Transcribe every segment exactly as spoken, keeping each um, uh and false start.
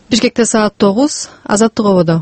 Бишкекте саат тогуз. Азаттык ободо.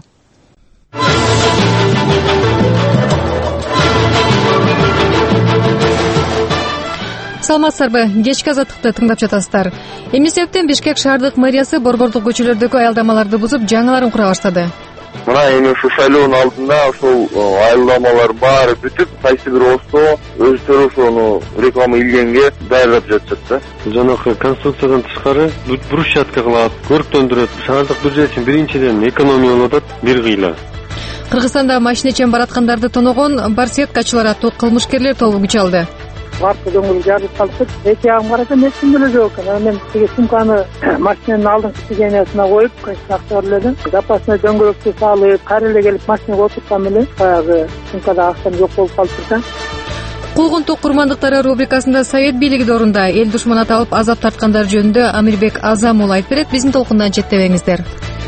Саламатсыздарбы? Кечки азаттыкты тыңдап жатасыздар. Эми себептен Бишкек шаардык мэриясы борбордук көчөлөрдөгү аялдамаларды бузуп, жаңыларын кура баштады. Мына эми ушу шайлоонун алдында ошол айылдамалар баары бүтүп, кайсы бир осто өздөрү ошону реклама илгенге даярдап жатышат да. Жанакы конструкциядан тышкары брусчатка кылат, көрктөндүрөт. Шаардык бюджеттин биринчиден экономия болуп атат, бир кыйла. Кыргызстанда машина ичен бараткандарды тоногон барсеткачылар аттуу кылмышкерлер тобу күч алды. Арка дөңгөлүк жарылып калып, эки ягым карасам эчким деле жок экен. Мен тиги сумканы машинанын алдыңкы сидениясына коюп, акча эледим. Запасный дөңгөлөктү салып, кайра эле келип машинага отурсам эле, баягы сумкада акчам жок болуп калыптыр. Куугунтук курмандыктары рубрикасында Совет бийлиги дорунда эл душман аталып азап тарткандар жөнүндө Амирбек Азам уулу айтып берет. Биздин толкундан четтебеңиздер.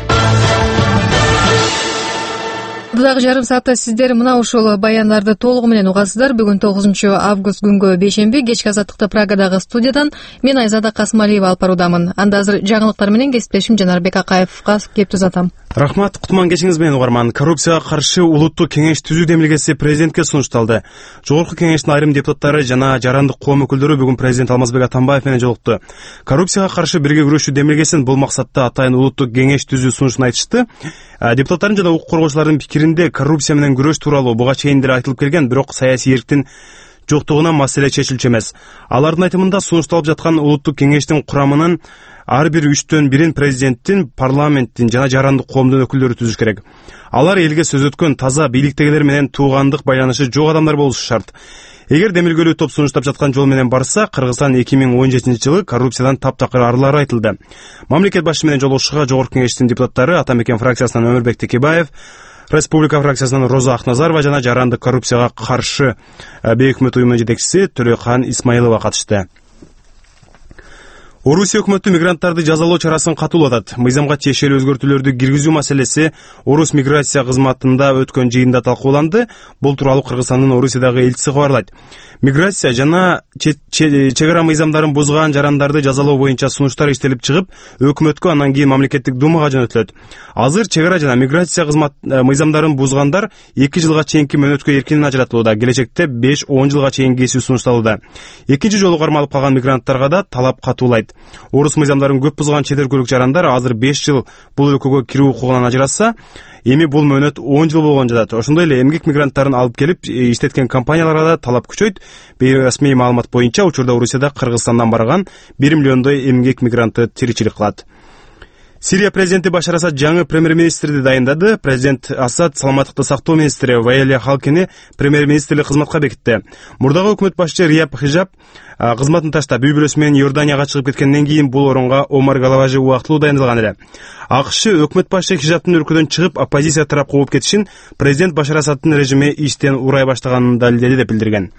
Дагы жарым саатта сиздер мына ушул баяндарды толугу менен угасыздар. Бүгүн тогузунчу август күнгө бейшемби кечки азаттыкты Праgadагы студиядан мен Айзада Касмалиева алып баруудамын. Анда азыр жаңылыктар менен кесиптешим Жанарбек Акаевга кеп түзатам. Рахмат, кутман кечиңиз менен угарман. Коррупцияга каршы улуттук кеңеш түзүү демилгеси президентке сунушталды. Жогорку кеңештин айрым депутаттары жана жарандык коом өкүлдөрү бүгүн президент Алмазбек Атамбаев менен жолукту. Коррупцияга каршы бирге күрөшүү демилгесин бул максатта атайын улуттук кеңеш түзүү сунушун айтышты. Депутаттардын жана укук коргоочулардын пикиринде коррупция менен күрөш тууралуу буга чейин деле айтылып келген, бирок саясий эрктин жоктугунан маселе чечилчү эмес. Алардын айтымында сунушталып жаткан улуттук кеңештин курамынын ар бир үчтөн бирин президенттин, парламенттин жана жарандык коомдун өкүлдөрү түзүш керек. Алар элге сөз өткөн таза бийликтегилер менен туугандык байланышы жок адамдар болушу шарт. Эгер демилгелүү топ сунуштап жаткан жол менен барса, Кыргызстан эки миң он жетинчи жылы коррупциядан таптакыр арылары айтылды. Мамлекет башы менен жолугушууга жогорку кеңештин депутаттары Атамекен фракциясынан Өмүрбек Текебаев, Республика фракциясынан Роза Акназарова жана жарандык коррупцияга каршы бейөкмөт уюмунун жетекчиси Төлөкхан Исмаилова катышты. Орусия өкмөтү мигранттарды жазалоо чарасын катуулатат. Мыйзамга тиешелүү өзгөртүүлөрдү киргизүү маселеси Орус миграция кызматында өткөн жыйында талкууланды. Бул тууралуу Кыргызстандын Орусиядагы элчиси кабарлайт. Миграция жана чек ара мыйзамдарын бузган жарандарды жазалоо боюнча сунуштар иштелип чыгып, өкмөткө анан кийин мамлекеттик думага жөнөтүлөт. Азыр чек ара жана миграция кызмат мыйзамдарын бузгандар эки жылга чейинки мөөнөткө эркинен ажыратылууда. Келечекте беш он жылга чейин кесүү сунушталууда. Экинчи жолу кармалып калган мигранттарга да талап катуулайт. Орус мыйзамдарын көп бузган чет өлкөлүк жарандар азыр беш жыл бул өлкөгө кирүү укугунан ажыраса, эми бул мөөнөт он жыл болгон жатат. Ошондой эле эмгек мигранттарын алып келип иштеткен компанияларга да талап күчөйт. Бейресмий маалымат боюнча учурда Орусияда Кыргызстандан барган бир миллиондой эмгек мигранты тиричилик кылат. Сирия президенти Башар Асад жаңы премьер-министрди дайындады. Президент Асад саламаттыкты сактоо министри Ваэлия Халкини премьер-министрлик кызматка бекитти. Мурдагы өкмөт башчы Рияб Хижаб кызматын таштап, үй бүлөсү менен Иорданияга чыгып кеткенден кийин бул орунга Омар Галаважи убактылуу дайындалган эле. АКШ өкмөт башчы Хижабтын өлкөдөн чыгып, оппозиция тарап кууп кетишин президент Башар Асадтын режими иштен урай баштаганын далилдеди деп билдирген.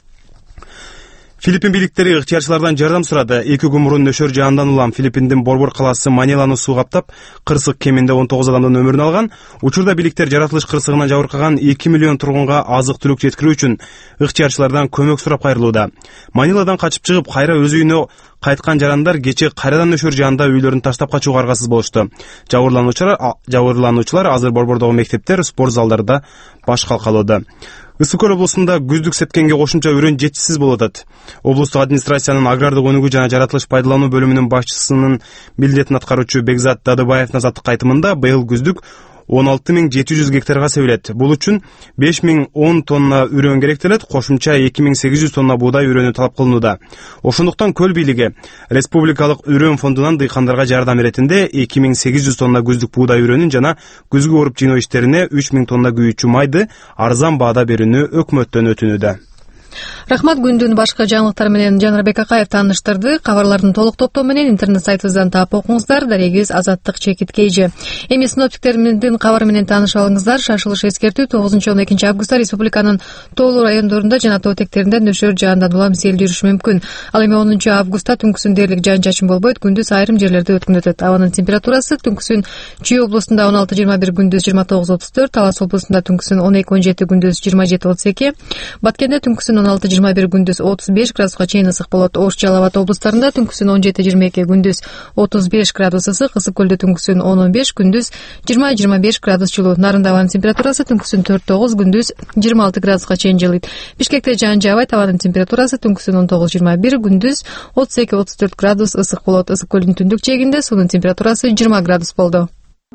Филиппин бийликтери ыктыярчылардан жардам сурады. Эки күн мурун нөшөр жаандан улам Филиппиндин борбор калаасы Маниланы суу каптап, кырсык кеминде он тогуз адамдын өмүрүн алган. Учурда бийликтер жаратылыш кырсыгынан жабыркаган эки миллион тургунга азык-түлүк жеткирүү үчүн ыктыярчылардан көмөк сурап кайрылууда. Маниладан качып чыгып, кайра өз үйүнө кайткан жарандар кече кайрадан нөшөр жаанда үйлөрүн таштап качууга аргасыз болушту. Жабырлануучулар жабырлануучулар азыр борбордогу мектептер, спорт залдарында баш калкалоодо. Ысык Көл облусунда күздүк сепкенге кошумча өрөөн жетишсиз болуп атат. Облустук администрациянын агрардык өнүгүү жана жаратылыш пайдалануу бөлүмүнүн башчысынын милдетин аткаруучу Бекзат Дадыбаевдин азаттыкка айтымында быйыл күздүк он алты миң жети жүз гектарга себилет. Бул үчүн беш миң он тонна үрөөн керектелет, кошумча эки миң сегиз жүз тонна буудай үрөөнү талап кылынууда. Ошондуктан Көл бийлиги Республикалык үрөөн фондунан дыйкандарга жардам эретинде эки миң сегиз жүз тонна күздүк буудай үрөөнүн жана күзгү оруп жыйноо иштерине үч миң тонна күйүүчү майды арзан баада берүүнү өкмөттөн өтүнүүдө. Рахмат, күндүн башка жаңылыктары менен Жанарбек Акаев тааныштырды. Кабарлардын толук топтоо менен интернет сайтыбыздан таап окуңуздар. Дарегибиз Азаттык чекит кейжи. Эми синоптиктердин кабары менен таанышып алыңыздар. Шашылыш эскертүү тогузунчу он экинчи августта республиканын тоолуу райондорунда жана тоо тектеринде нөшөр жаандан улам сел жүрүшү мүмкүн. Ал эми онунчу августта түнкүсүн дээрлик жаан-чачын болбойт, күндүз айрым жерлерде өткүн өтөт. Абанын температурасы түнкүсүн Чүй облусунда он алты жыйырма бир, күндүз жыйырма тогуз отуз төрт, Талас облусунда түнкүсүн он эки он жети, күндүз жыйырма жети отуз эки, Баткенде түнкүсүн он алты жыйырма бир, күндүз отуз беш градуска чейин ысык болот. Ош, Жалал Абад облустарында түнкүсүн он жети жыйырма эки, күндүз отуз беш градус ысык, Ысык көлдө түнкүсүн он он беш, күндүз жыйырма жыйырма беш градус жылуу. Нарында абанын температурасы түнкүсүн төрт тогуз, күндүз жыйырма алты градуска чейин жылыйт. Бишкекте жаан жаабайт, абанын температурасы түнкүсүн он тогуз жыйырма бир, күндүз отуз эки отуз төрт градус ысык болот. Ысык көлдүн түндүк жээгинде суунун температурасы жыйырма градус болду.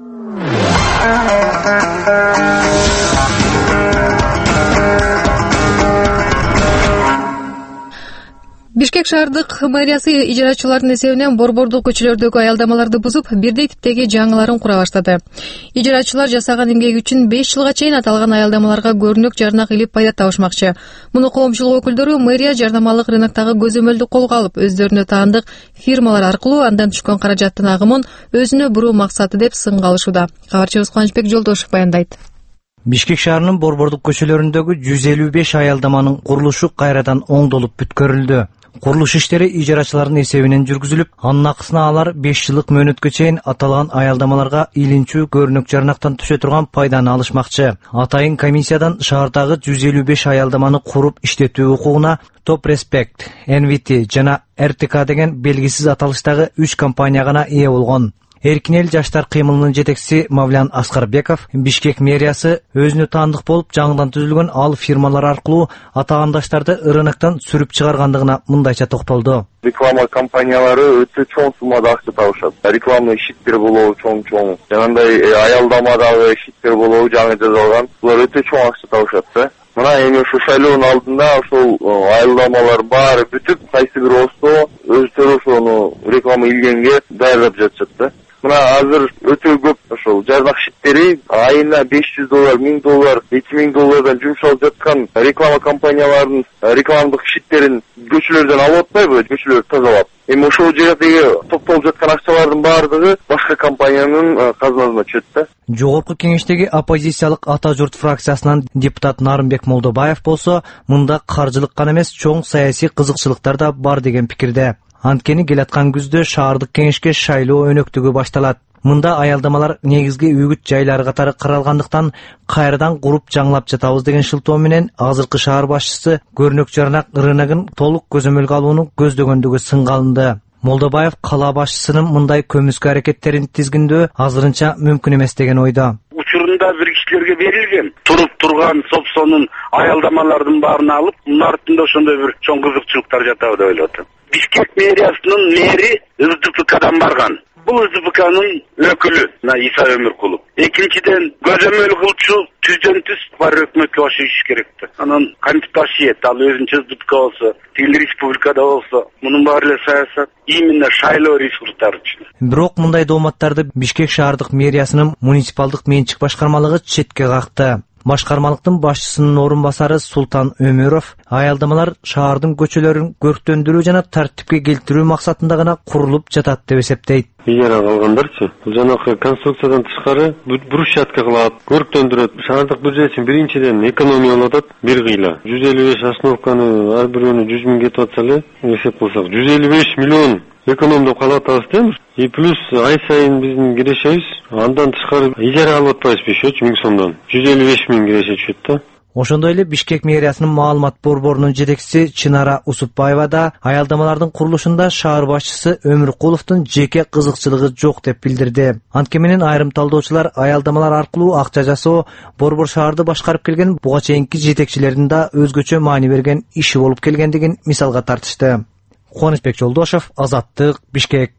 Бишкек шаардык мэриясы ижарачылардын эсебинен борбордук көчөлөрдөгү аялдамаларды бузуп, бирдей типтеги жаңыларын кура баштады. Ижарачылар жасаган эмгеги үчүн беш жылга чейин аталган аялдамаларга көрүнөк жарнак илип пайда табышмакчы. Муну коомчулук өкүлдөрү мэрия жарнамалык рыноктогу көзөмөлдү колго алып, өздөрүнө таандык фирмалар аркылуу андан түшкөн каражаттын агымын өзүнө буруу максаты деп сынга алышууда. Кабарчыбыз Кубанычбек Жолдошев баяндайт. Бишкек шаарынын борбордук көчөлөрүндөгү жүз элүү беш аялдаманын курулушу кайрадан оңдолуп бүткөрүлдү. Курулуш иштери ижарачылардын эсебинен жүргүзүлүп, анын акысына алар беш жылдык мөөнөткө чейин аталган аялдамаларга илинчүү көрүнөк жарнактан түшө турган пайданы алышмакчы. Атайын комиссиядан шаардагы жүз элүү беш аялдаманы куруп иштетүү укугуна Топ Респект, эн ви ти жана эр тэ ка деген белгисиз аталыштагы үч компания гана ээ болгон. Эркин эл жаштар кыймылынын жетекчиси Мавлян Аскарбеков Бишкек мэриясы өзүнө таандык болуп жаңыдан түзүлгөн ал фирмалар аркылуу атагандаштарды рыноктон сүрүп чыгаргандыгына мындайча токтолду. Реклама компаниялары өтө чоң суммада акча табышат. Рекламный щиттер болобу чоң-чоң, жанагындай аялдамадагы щиттер болобу жаңы жасалган. Булар өтө чоң акча табышат да. Мына эми ушу шайлоонун алдында ошол аялдамалар баары бүтүп, кайсы бир осто өздөрү ошону реклама илгенге даярдап жатышат да. Мына азыр өтө көп ошол жарнак щиттери айына беш жүз доллар, миң доллар, эки миң доллардан жумшалып жаткан реклама компанияларынын рекламдык щиттерин көчөлөрдөн алып атпайбы, көчөлөрдү тазалап. Эми ошол жердеги топтолуп жаткан акчалардын баардыгы башка компаниянын казынасына түшөт да. Жогорку кеңештеги оппозициялык Ата журт фракциясынан депутат Нарымбек Молдобаев болсо, мында каржылык гана эмес, чоң саясий кызыкчылыктар да бар деген пикирде. Анткени келаткан күздө шаардык кеңешке шайлоо өнөктүгү башталат. Мында аялдамалар негизги үгүт жайлары катары каралгандыктан кайрадан куруп жаңылап жатабыз деген шылтоо менен азыркы шаар башчысы көрүнөк жарнак рыногун толук көзөмөлгө алууну көздөгөндүгү сынга алынды. Молдобаев кала башчысынын мындай көмүскө аракеттерин тизгиндөө азырынча мүмкүн эмес деген ойдо. Учурунда бир кишилерге берилген туруп турган сопсонун аялдамалардын баарын алып, мунун артында ошондой бир чоң кызыкчылыктар жатабы деп ойлоп атам. Бишкек мэриясынын мэри эс дэ пэ кадан барган. Бул эс дэ пэ канын өкүлү Иса Өмүркулов. Экинчиден көзөмөл кылчу түздөн түз бар өкмөткө башы иш керекти. Анан кантип ташыйт, ал өзүнчө эс дэ пэ ка болсо, тил республикада болсо, мунун баары эле саясат именно шайлоо ресурстары үчүн. Бирок мындай дооматтарды Бишкек шаардык мэриясынын муниципалдык менчик башкармалыгы четке какты. Башкармалыктын башчысынын орун басары Султан Өмүров аялдамалар шаардын көчөлөрүн көрктөндүрүү жана тартипке келтирүү максатында гана курулуп жатат деп эсептейт. Ижара алгандарчы, бул жанакы конструкциядан тышкары брусчатка кылат, көрктөндүрөт. Шаардык бюджеттин биринчиден экономия болуп атат, бир кыйла. жүз элүү беш основканы ар бирөөнө жүз миң кетип атса эле, эсеп кылсак жүз элүү беш миллион экономдоп калып атабыз да. И плюс ай сайын биздин кирешебиз, андан тышкары ижара алып атпайбызбы ошо миң сомдон. жүз элүү беш миң киреше түшөт да. Ошондой эле Бишкек мэриясынын маалымат борборунун жетекчиси Чынара Усупбаева да аялдамалардын курулушунда шаар башчысы Өмүркуловдун жеке кызыкчылыгы жок деп билдирди. Анткени менен айрым талдоочулар аялдамалар аркылуу акча жасоо борбор шаарды башкарып келген буга чейинки жетекчилердин да өзгөчө маани берген иши болуп келгендигин мисалга тартышты. Кубанычбек Жолдошев, Азаттык, Бишкек.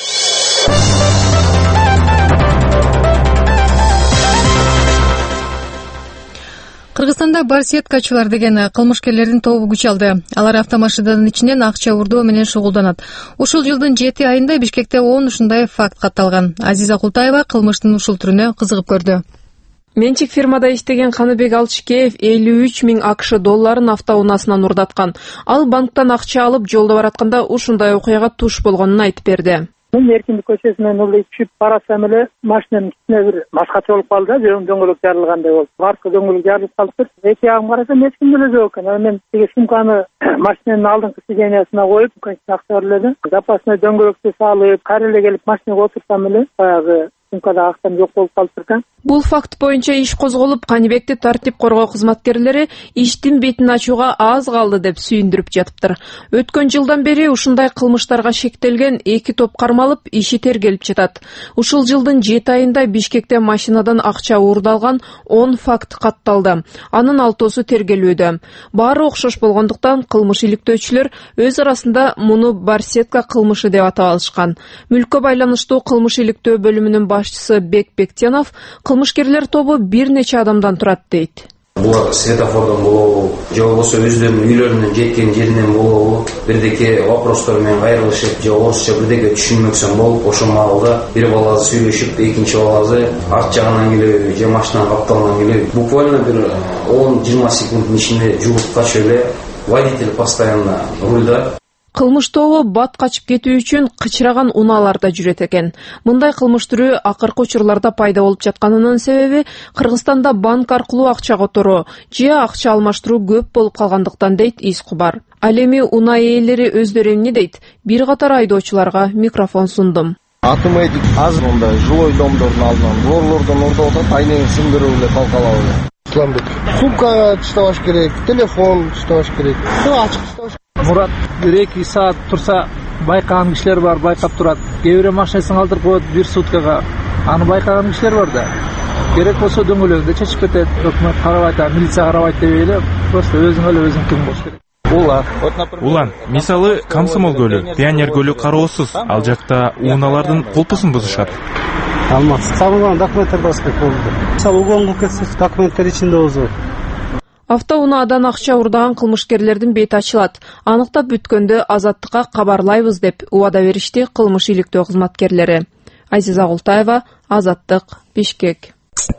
Кыргызстанда барсеткачылар деген кылмышкерлердин тобу күч алды. Алар автомашиналардын ичинен акча урдоо менен шугулданат. Ушул жылдын жети айында Бишкекте он ушундай факт катталган. Азиза Култаева кылмыштын ушул түрүнө кызыгып көрдү. Менчик фирмада иштеген Каныбек Алчыкеев элүү үч миң акш долларын автоунаасынан урдаткан. Ал банктан акча алып жолдо баратканда ушундай окуяга туш болгонун айтып берди. Мен Эркиндик көчөсүнөн улай түшүп барасам эле машинанын үстүнө бир маскача болуп калды, дөңгөлөк жарылгандай болду. Аркы дөңгөлөк жарылып калып, эки ягым карасам эч ким эле жок экен. Мен тиги сумканы машинанын алдыңкы сидениясына коюп, акча эле запасной дөңгөлөктү салып, кайра эле келип машинага отурсам эле баягы сумкада актан жок болуп калыптыр экен. Бул факт боюнча иш козголуп, Канибекти тартип коргоо кызматкерлери иштин бетин ачууга аз калды деп сүйүндүрүп жатыптыр. Өткөн жылдан бери ушундай кылмыштарга шектелген эки топ кармалып, иши тергелип жатат. Ушул жылдын жети айында Бишкекте машинадан акча уурдалган он факт катталды. Анын алтоосу тергелүүдө. Баары окшош болгондуктан кылмыш иликтөөчүлөр өз арасында муну барсетка кылмышы деп атап алышкан. Мүлккө байланыштуу кылмыш иликтөө бөлүмүнүн башчысы Бек Бектенов кылмышкерлер тобу бир нече адамдан турат дейт. Булар светофордон болобу, же болбосо өздөрүнүн үйлөрүнөн жеткен жеринен болобу, бирдеке вопростор менен кайрылышып, же орусча бирдеке түшүнмөксөн болуп, ошол маалда бир баласы сүйлөшүп, экинчи баласы арт жагынан келеби, же машинанын капталынан келеби. Буквально бир он жыйырма секунддун ичинде жугуп качып эле водитель постоянно рульда. Кылмыш тобу бат качып кетүү үчүн кычыраган унааларда жүрөт экен. Мындай кылмыш түрү акыркы учурларда пайда болуп жатканынын себеби Кыргызстанда банк аркылуу акча которуу же акча алмаштыруу көп болуп калгандыктан дейт Из Кубар. Ал эми унаа ээлери өздөрү эмне дейт? Бир катар айдоочуларга микрофон сундум. Атым эдик азыр мындай жилой домдордун алдынан борлордон ордоп атат, айнең сындырып эле талкалап эле. Исламбек, сумка таштабаш керек, телефон таштабаш керек. Все ачык таштабаш. Мурат бир эки саат турса байкаган кишилер бар, байкап турат. Кээ бирөө машинасын калтырып коет бир суткага. Аны байкаган кишилер бар да. Керек болсо дөңгөлөгүндө чечип кетет. Өкмөт карабайт, милиция карабайт деп эле просто өзүң эле өзүң ким болуш керек. Улан. Улан, мисалы Комсомол көлү, Пионер көлү кароосуз. Ал жакта унаалардын колпусун бузушат. Алмаз, табылган документтер басып болду. Мисалы угон кылып кетсиз, документтер ичинде болсо. Автоунаадан акча уурдаган кылмышкерлердин бети ачылат. Аныктап бүткөндө Азаттыкка кабарлайбыз деп убада беришти кылмыш иликтөө кызматкерлери. Айзиза Култаева, Азаттык, Бишкек.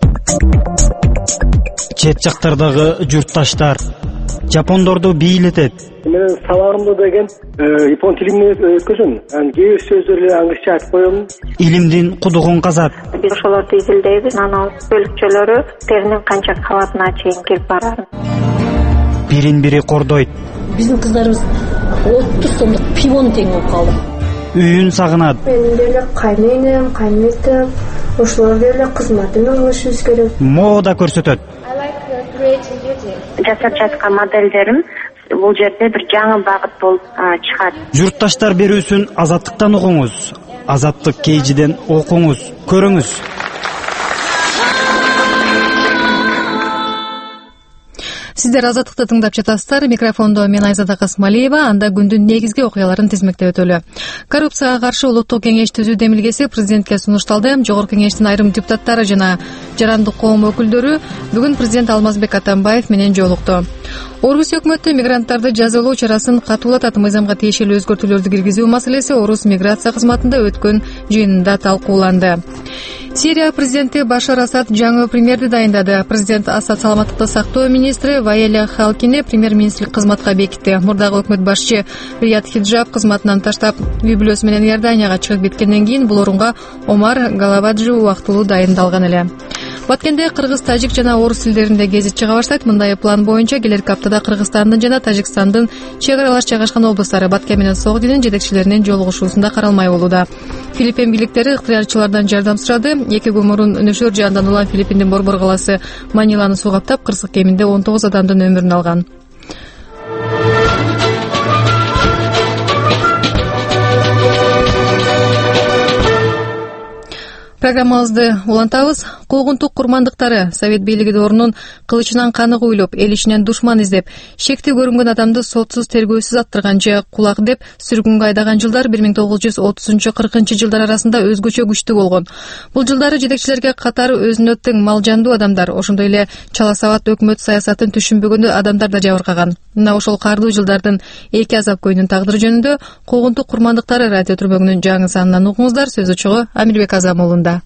Чет жактардагы журтташтар жапондорду бийлетет. Мен сабагымда деген япон тилинен өткөзөм. Аны кээ бир сөздөрдү англисче айтып коем. Илимдин кудугун казат. Биз ошолорду изилдейбиз. Анан бөлүкчөлөрү теринин канча кабатына чейин кирип барат. Бирин бири кордойт. Биздин кыздарыбыз отуз сомдук пивон тең болуп калды. Үйүн сагынат. Мен деле кайненем, кайнетем, ошолор деле кызматымен кылышыбыз керек. Мода көрсөтөт. Жасап жаткан моделдерим бул жерде бир жаңы багыт болуп чыгат. Журтташтар берүүсүн Азаттыктан угуңуз. Азаттык кейжиден окуңуз, көрүңүз. Сиздер Азаттыкты тыңдап жатасыздар. Микрофондо мен Айзада Касмалиева. Анда күндүн негизги окуяларын тизмектеп өтөлү. Коррупцияга каршы улуттук кеңеш түзүү демилгеси президентке сунушталды. Жогорку кеңештин айрым депутаттары жана жарандык коом өкүлдөрү бүгүн президент Алмазбек Атамбаев менен жолукту. Орус өкмөтү мигранттарды жазалоо чарасын катуулатат. Мыйзамга тиешелүү өзгөртүүлөрдү киргизүү маселеси Орус миграция кызматында өткөн жыйынында талкууланды. Сирия президенти Башар Асад жаңы премьерди дайындады. Президент Асад саламаттыкты сактоо министри Ваеля Халкини премьер-министрлик кызматка бекитти. Мурдагы өкмөт башчы Рият Хиджаб кызматынан таштап, үй бүлөсү менен Иорданияга чыгып кеткенден кийин бул орунга Омар Галаваджи убактылуу дайындалган эле. Баткенде кыргыз, тажик жана орус тилдеринде гезит чыга баштайт. Мындай план боюнча келерки аптада Кыргызстандын жана Тажикстандын чек аралаш жайгашкан облустары Баткен менен Согдинин жетекчилеринин жолугушуусунда каралмай болууда. Филиппин бийликтери ыктыярчылардан жардам сурады. Эки күн мурун нөшөр жандануулан Филиппиндин борбор калаасы Маниланы суу каптап, кырсык кеминде он тогуз адамдын өмүрүн алган. Программабызды улантабыз. Куугунтук курмандыктары Совет бийлиги дорунун кылычынан каны куйлуп, эл ичинен душман издеп, шекти көрүнгөн адамды сотсуз тергөөсүз аттырган же кулак деп сүргүнгө айдаган жылдар бир миң тогуз жүз отузунчу кыркынчы жылдар арасында өзгөчө күчтүү болгон. Бул жылдары жетекчилерге катары өзүнө тең малжандуу адамдар, ошондой эле чала сабат өкмөт саясатын түшүнбөгөн адамдар да жабыркаган. Мына ошол каардуу жылдардын эки азап көйүнүн тагдыры жөнүндө Куугунтук курмандыктары радио түрмөгүнүн жаңы санынан угуңуздар. Сөз учугу Амирбек Азамуулунда.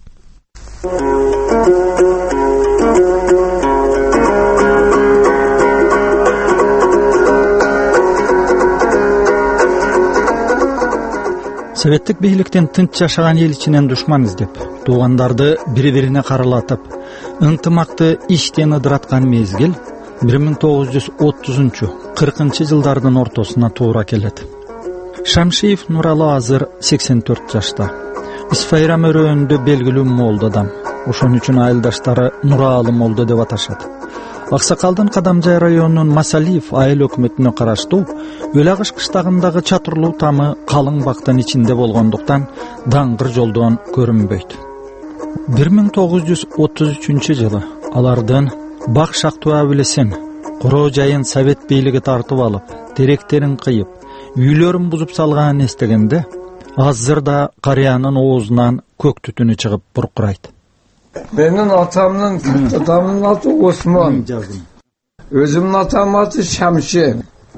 Советтик бийликтен тынч жашаган эл ичинен душман издеп, туугандарды бири-бирине каралатып, ынтымакты иштен ыдыраткан мезгил бир миң тогуз жүз отузунчу кыркынчы жылдардын ортосуна туура келет. Шамшиев Нуралы азыр сексен төрт жашта. Isfayra möröөнүндө белгилүү молдо адам. Ошон үчүн айылдаштары Нуралы молдо деп аташат. Аксакалдын Кадамжай районунун Масалиев айыл өкмөтүнө караштуу Өлагыш кыштагындагы чатырлуу тамы калың бактын ичинде болгондуктан даңгыр жолдон көрүнбөйт. бир миң тогуз жүз отуз үчүнчү жылы алардын бак шактуу абилесин короо жайын совет бийлиги тартып алып, теректерин кыйып, үйлөрүн бузуп салганын эстегенде, азыр да карыянын оозунан көк түтүнү чыгып буркурайт. Benim atamın, atamın adı Osman. Özümün atamın adı Şamşi.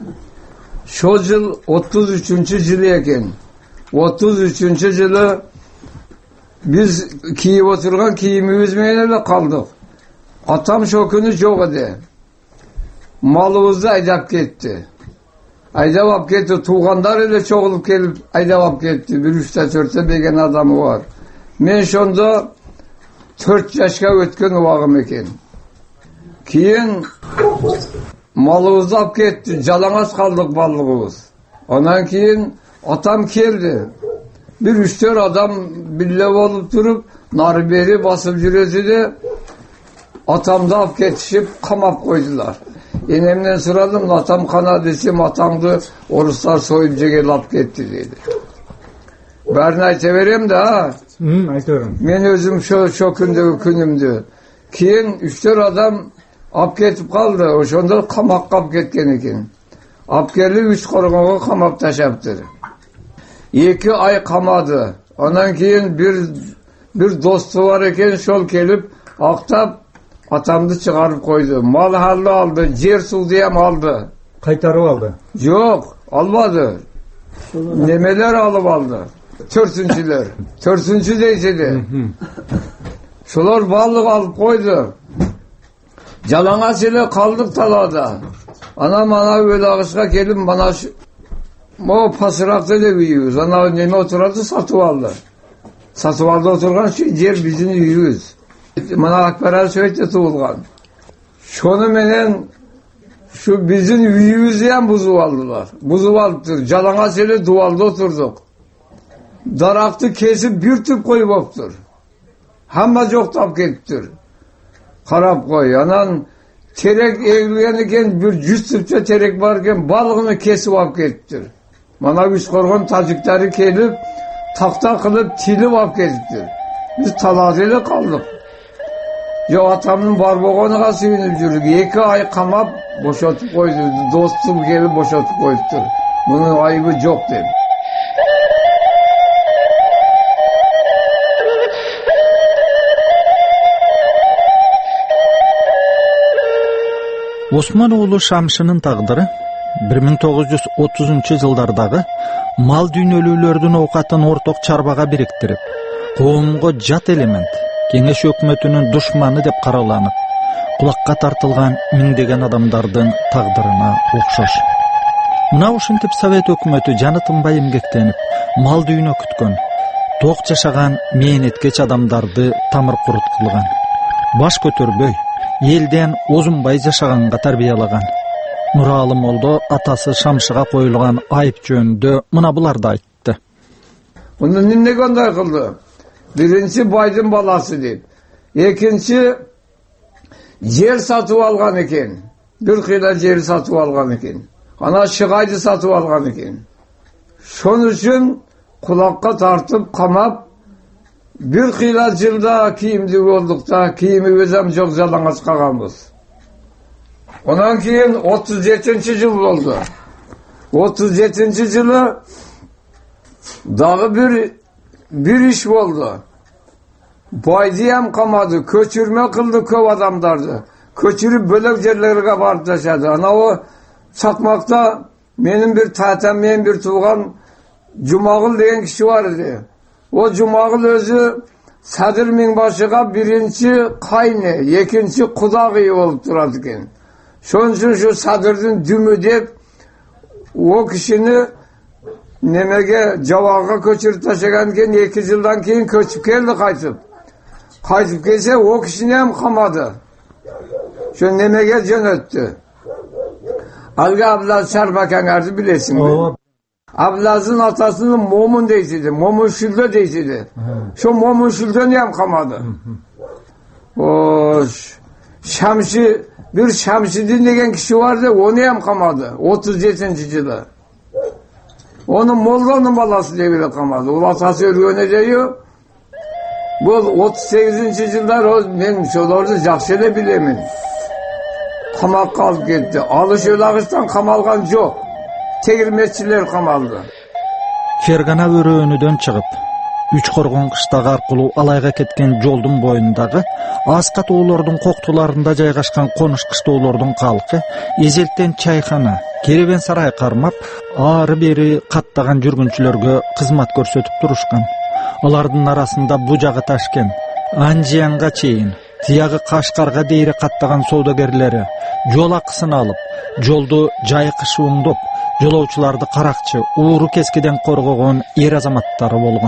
Şu yıl otuz üçüncü yılı eken. otuz üçüncü yılı biz kiyip oturgan kiyimimiz meyle kaldık. Atam şu günü çok idi. Malımızı aydap gitti. Aydap gitti. Tuğanlar ile çok olup gelip aydap gitti. Bir üçte törtte begen adamı var. Ben şunda Төрт жашка өткен уағым екен. Кейін малыбызды алып кетті, жалаңаш қалдық балығымыз. Ondan кейін атам келді. Bir üç-dört adam bille olup durup narı beri basıp жүреді de atamdı alып ketişip kamap koydular. Enemden sıradım, atam kana desem atamdı oruslar soyup jegel alып ketti dedi. Bәрін айта берем de ha. Hı, aytıyorum. Men özüm şu şu kündегі күнімді. Кейін üç-dört adam alып ketip kaldı. Oşonda kamak kap ketken eken. Alып kelip üç korgoga kamap taşaptır. Iki ay kamadı. Ondan keyin bir bir dostu var eken, şol kelip aktap atamdı çıkarıp koydu. Mal hallı aldı, yer su diyem aldı. Kaytarıp aldı? Yok, almadı. Nemeler alıp aldı. Törsüncüler. Törsüncü deydi. Şular balık alıp koydu. Jalаңaç ile kaldık talada. Anam ana Өлagышка gelip bana şu o pasırakta da büyüyoruz. Ana neme oturardı satıp aldı. Satıp aldı oturgan şu yer bizim üyüyüz. Bana Akber'e söyledi tuğulgan. Şunu menen şu bizim üyüyüz diyen buzup aldılar. Buzup aldıdır. Jalаңaç ile duvalda oturduk. Daraktı kesip bir tüp koyup optur. Hamma joktap kettir. Karap koy. Anan terek eğilgen eken bir yüz tüpçe terek varken balığını kesip ap kettir. Mana üç korgon tacıkları kelip takta kılıp tilip ap kettir. Biz taladıyla kaldık. Yo atamın barboğuna suyunup jürük. Eki ay kamap boşatıp koydu. Dostum gelip boşatıp koyuptur. Bunun ayıbı yok dedi. Osman oğlu Şamşının taqdırı bir mиң тогуз жүз отузунчу жылдардагы мал дүйнөлүүлөрдүн оокатын орток чарбага бириктирип, коомго жат элемент, кеңеш өкмөтүнүн душманы деп караланып, кулакка тартылган миңдеген адамдардын тагдырына окшош. Мына ушинтип Совет өкмөтү жаны тынбай эмгектенип, мал дүйнө күткөн, ток жашаган мээнеткеч адамдарды тамыр курут кылган. Баш көтөрбөй, елден озунбай жашаганга тарбиялаган. Нуралы молдо атасы Шамшыга коюлган айып жөнүндө мына буларды айтты. Муну эмнеге андай кылды? Биринчи байдын баласы деп. Экинчи жер сатып алган экен. Бир кыйла жер сатып алган экен. Ана Шыгайды сатып алган экен. Шон үчүн кулакка тартып камап bir kıyla жылда kiyimdi olduk da kiyimi özem çok jalаңaç kalganбыз. Ondan keyin otuz yedinci yıl oldu. otuz yedinci yılı dağı bir bir iş oldu. Baydiyam kamadı, köçürme kıldı köv adamlardı. Köçürüp bölük yerlerine vardı yaşadı. Ana o Çakmak'ta benim bir tatem, benim bir tuğan Cumagıl diyen kişi vardı. O Cumagıl özü Sadır Minbaşı'ga birinci kayne, ikinci kudagı olup durardı eken. Şunun için şu Sadır'ın dümü deyip o kişini nemege Cavağa köçürüp taşıgan eken iki yıldan keyin köçüp geldi kaytıp. Kaytıp gelse o kişini hem kamadı. Şu nemege can öttü. Algı abla çarpaken ardı bilesin. Ablazın atasının Momun deysiydi. Momun Şülde deysiydi. Şu Momun Şülde'ni hem kamadı. O Şamşi, bir Şamşidin degen kişi vardı, onu hem kamadı. otuz yedinci yılı. Onun Molla'nın balası diye bile kamadı. O atası ölgöne diyor. Bu otuz sekizinci yıllar o benim şolardı jakşele bilemin. Kamal kalıp gitti. Alış ölağıştan kamalgan yok. Tegirmekçiler kamaldı. Fergana örüğünüdön çıkıp, üç korgon kıştagı arkulu alayga ketken joldun boyundağı, askat oğulordun koktularında jaygaşkan konuş kıştoğulordun kalkı, ezelten çayxana, kereben saray karmap, ağrı beri kattagan жүрgүнчүлөргө kızmat көрсөтүp turuşkan. Alardın arasında bucağı taşken, Anjiyanga çeyin, tiyagı Kaşgarga deyri kattagan sowdagerleri, jol akısını alıp, joldu jaykışı oңдоп, жолоочуларды каракчы, ууру кескиден коргогон эр азаматтары болгон.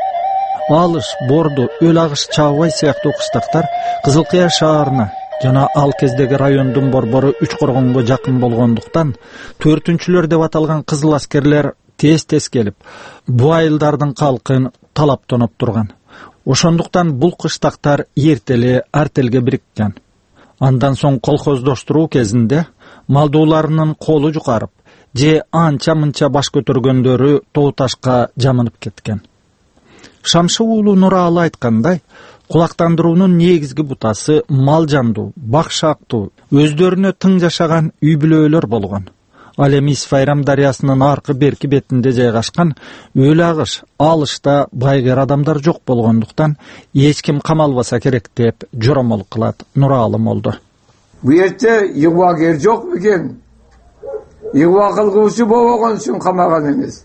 Алыш, Борду, Өл Агыш, Чабай сыяктуу кыштактар Кызылкыя шаарына жана ал кездеги райондун борбору Үч Коргонго жакын болгондуктан төртүнчүлөр деп аталган кызыл аскерлер тез-тез келип, бу айылдардын калкын талап тоноп турган. Ошондуктан бул кыштактар эртели артелге бириккен. Андан соң колхоздоштуруу кезинде малдууларынын колу жукарып, же анча-мынча баш көтөргөндөрү тоо ташка жамынып кеткен. Шамшы уулу Нуралы айткандай, кулактандыруунун негизги бутасы мал жандуу, бакшактуу, өздөрүнө тың жашаган үй-бүлөлөр болгон. Ал эми Исфайрам дарыясынын аркы берки бетинде жайгашкан Өл Агыш, алышта байгер адамдар жок болгондуктан эч ким камалбаса керек деп жоромол кылат Нуралы молду. Bu yerде yığvager жок бекен. Yığva kılgıvısı boğuğun için kamagan emiz.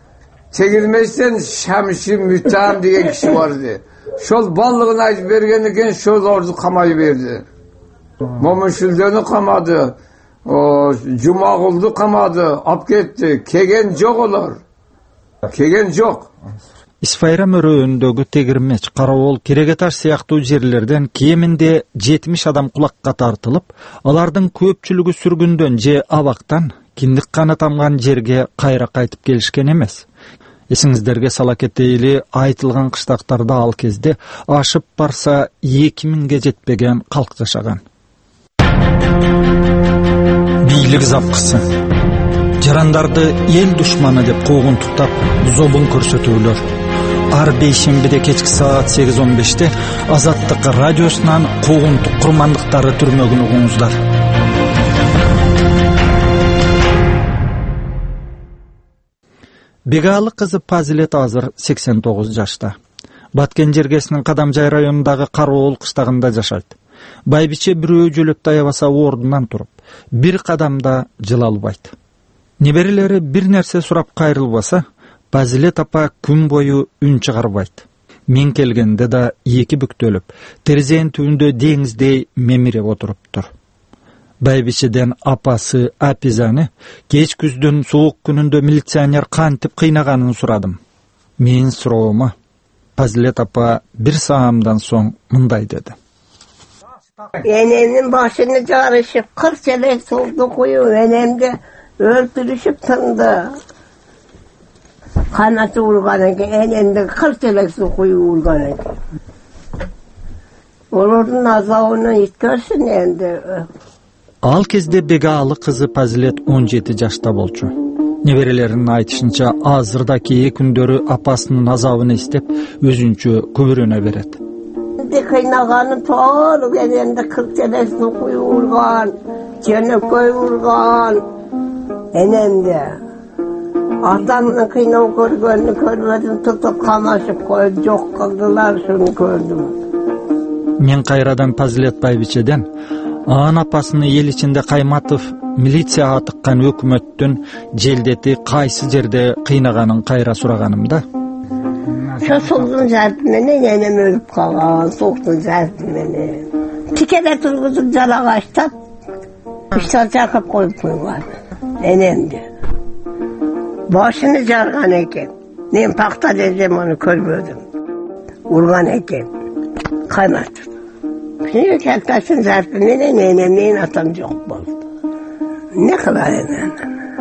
Çekilmezsen Şamşi Müttam diye kişi vardı. Şol ballığını açıp bergenliken şol ordu kamayı verdi. Momun Şülde'ni kamadı. O Cumagul'du kamadı. Ap gitti. Kegen jok olar. Kegen jok. Исфайрам өрөөндөгү тегирмеч, карабол, Керегеташ сыяктуу жерлерден кеминде жетимиш адам кулакка тартылып, алардын көпчүлүгү сүргүндөн же абактан киндик каны тамган жерге кайра кайтып келишкен эмес. Эсиңиздерге сала кетейли, айтылган кыштактарда ал кезде ашып барса эки миңге жетпеген калк жашаган. Бийлик запкысы. Жарандарды эл душманы деп куугунтуктап, зобун көрсөтүүлөр. Ар бейшембиде кечки саат сегиз он беште Азаттык радиосунан куугунтук курмандыктары түрмөгүн угуңуздар. Бегалы кызы Пазилет азыр сексен тогуз жашта. Баткен жергесинин Кадамжай районундагы Кароол кыштагында жашайт. Байбиче бирөө жөлөп таябаса ордунан туруп, бир кадамда жыла албайт. Неберелери бир нерсе сурап кайрылбаса, Пазилет апа күн бою үн чыгарбайт. Мен келгенде да эки бүктөлүп, терезенин түбүндө деңиздей мемирип отуруптур. Байбичеден апасы Апизаны кеч күздүн суук күнүндө милиционер кантип кыйнаганын сурадым. Мен суроома Пазилет апа бир саамдан соң мындай деди. Enemin başını carışıp kırk çelek soldu koyu enemde öldürüşüp tındı. Kanatı vurgan eken enemde kırk çelek su koyu vurgan eken. Olurdun azabını yitkersin endi. Ал кезде Бегалы кызы Пазилет он жети жашта болчу. Неберелеринин айтышынча азырда кээ күндөрү апасынын азабын эстеп өзүнчө күбүрөнө берет. Kıynaganı toğlu enemde kırk çelek su koyu vurgan, çelek koyu vurgan enemde. Adamın kıynağı görgönünü görmedim, tutup kamaşıp koyup jok kıldılar, şunu gördüm. Мен кайрадан Пазилет байбичеден анын апасыны эл ичинде Кайматов милицияга тыккан өкмөттүн желдети кайсы жерде кыйнаганын кайра сураганымда Şu soğuğun zartmeni nenem ölüp kalan, soğuğun zartmeni. Tikele turguzup cala kaçtap, üstad çakıp koyup koyuyor. Nenemdi. Başını jargan eken. Nem pakta dedim onu körmödüm. Urgan eken. Kaymattır. Şimdi keltaşın zartmeni nenem neyin atam çok oldu. Ne kadar nenem.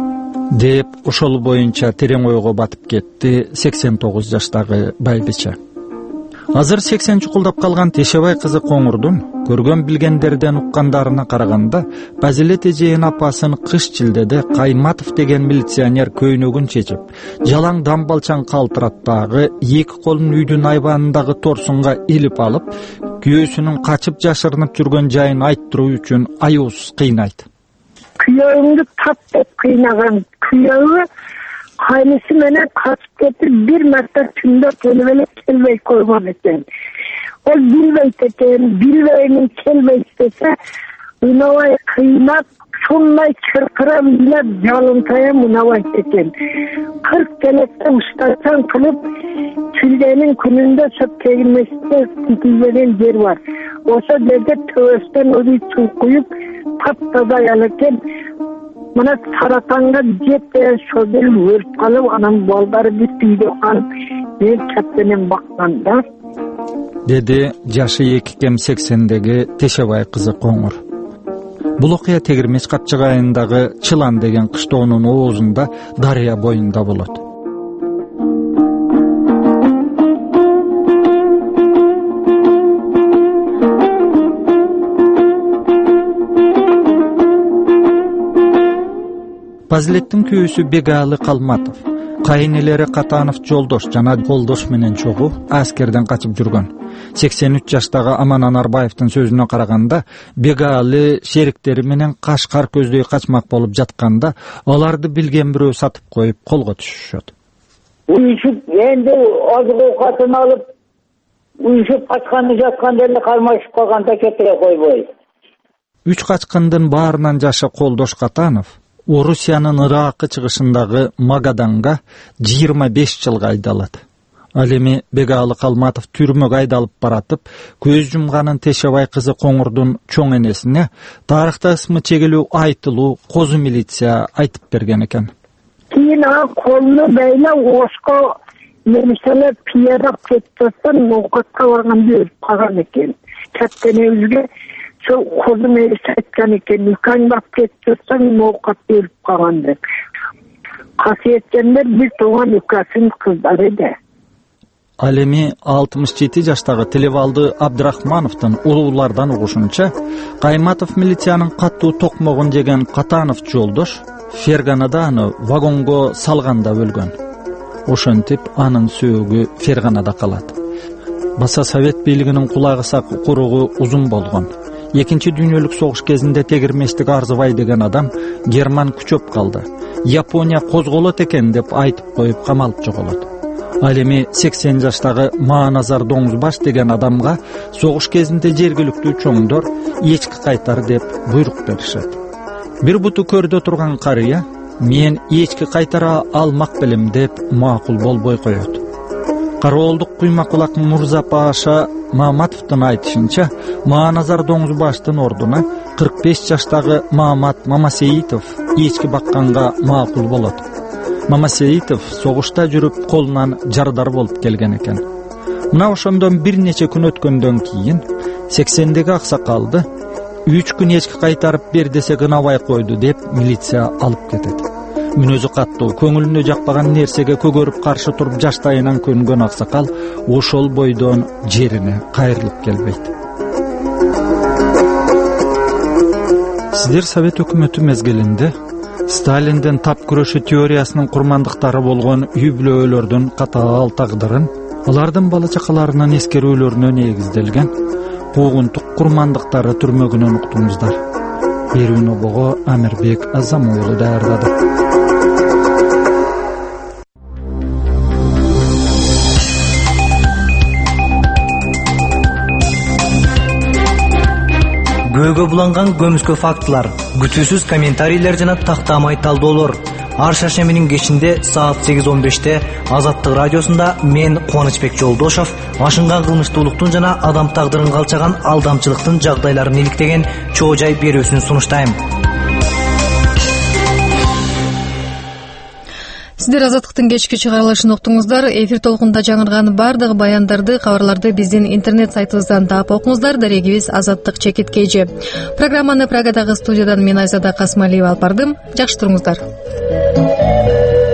деп ошол боюнча терең ойго батып кетти сексен тогуз жаштагы байбиче. Азыр сексен чукулдап калган Тешебай кызы Коңурдун көргөн билгендерден уккандарына караганда Базилет эженин апасын кыш жилдеде Кайматов деген милиционер көйнөгүн чечип, жалаң дамбалчан калтыраттагы эки колун үйдүн айбанындагы торсунга илип алып, күйөөсүнүн качып жашырынып жүргөн жайын айттыруу үчүн аюусуз кыйнайт. Kuyağını tap kıynagan kuyağını kaynısı mene kaçıp getir bir metre tümde kelmeyle kelmeyi koymam eten. O bilmeyi eten, bilmeyinin kelmeyi istese unavayı kıymak sonlay çırkıram ile yalıntaya unavayı eten. Kırk kelekte ustasan kılıp tüldenin gününde söp keğilmesinde tütüllenen yer var. Osa derde tövösten onu su koyup taptaza yalarken bana saratanga cepte şöyle vırp kalıp anam baldarı bir tüydü kan bir çatının bakmanda. Dedi jaşı эки кем сексендеги Тешебай кызы Коңур. Бул окуя Тегирмеш Капчык айындагы Чылан деген кыштоонун оозунда дарыя боюнда болот. Базилеттин күйөөсү Бегалы Калматов, кайынелери Катанов Жолдош жана Колдош менен чогуу аскерден качып жүргөн. сексен үч жаштагы Аман Анарбаевдин сөзүнө караганда, Бегалы шериктери менен Кашкар көздөй качмак болуп жатканда, аларды билген бирөө сатып коюп колго түшүшөт. Уюшуп энди азык оокатын алып, уюшуп качканды жатканда эле кармашып калганда кетире койбой. Үч качкындын баарынан жашы Колдош Катанов Орусиянын Иракы чыгышындагы Магаданга жыйырма беш жылга айдалат. Ал эми Бегалы Калматов түрмөгө айдалып баратып, көз жумганын Тешебай кызы Коңурдун чоң энесине тарыхта ысмы чегелүү айтылуу козу милиция айтып берген экен. Кийин а колуну байлап оско немиселер пиярап кетсен ноокатка барган бир калган экен. Каттенебизге Şu kozum erisi etken eken, yıkan bak geçiyorsan nokat verip kalan dek. Kasiyetkenler bir doğan yukasın kızları da. Al эми алтымыш жети жаштагы Телевалды Абдрахмановдун улуулардан угушунча, Кайматов милициянын каттуу токмогун жеген Катанов Жолдош Ферганада аны вагонго салганда өлгөн. Ошентип анын сөөгү Ферганада калат. Баса Совет бийлигинин кулагы сак куругу узун болгон. Экинчи дүйнөлүк согуш кезинде Тегирмештик Арзыбай деген адам Герман күчөп калды. Япония козголот экен деп айтып коюп камалып жоголот. Ал эми сексен жаштагы Мааназар Доңузбаш деген адамга согуш кезинде жергиликтүү чоңдор эчки кайтар деп буйрук беришет. Бир буту көрдө турган карыя мен эчки кайтара алмак белем деп макул болбой коет. Кароолдук Куймакулак Мурза Паша Мааматовдун айтышынча, Мааназар Доңузбаштын ордуна кырк беш жаштагы Маамат Мамасеитов эчки бакканга макул болот. Мамасеитов согушта жүрүп колунан жардар болуп келген экен. Мына ошондон бир нече күн өткөндөн кийин сексендеги аксакалды үч күн эчки кайтарып бер десе кынабай койду деп милиция алып кетет. Мүнөзү каттуу, көңүлүнө жакпаган нерсеге көгөрүп каршы туруп жаштайынан көнгөн аксакал ошол бойдон жерине кайрылып келбейт. Сиздер Совет өкмөтү мезгилинде Сталиндин тап күрөшү теориясынын курмандыктары болгон үй-бүлөлөрдүн катаал тагдырын, алардын бала чакаларынын эскерүүлөрүнө негизделген куугунтук курмандыктары түрмөгүнөн уктуңуздар. Берүүнү бого Амирбек Азамуулу даярдады. Көөгө буланган көмүскө фактылар, күтүүсүз комментарийлер жана тактамай талдоолор. Ар шаршембинин кечинде саат сегиз он беште Азаттык радиосунда мен Кубанычбек Жолдошов ашынган кылмыштуулуктун жана адам тагдырын калчаган алдамчылыктын жагдайларын иликтеген чоо жай берүүсүн сунуштайм. Сиздер Азаттыктын кечки чыгарылышын уктуңуздар. Эфир толкунда жаңырган бардык баяндарды, кабарларды биздин интернет сайтыбыздан таап окуңуздар. Дарегибиз Азаттык чекит кж. Программаны Прагадагы студиядан мен Айзада Касмалиева алып бардым. Жакшы туруңуздар.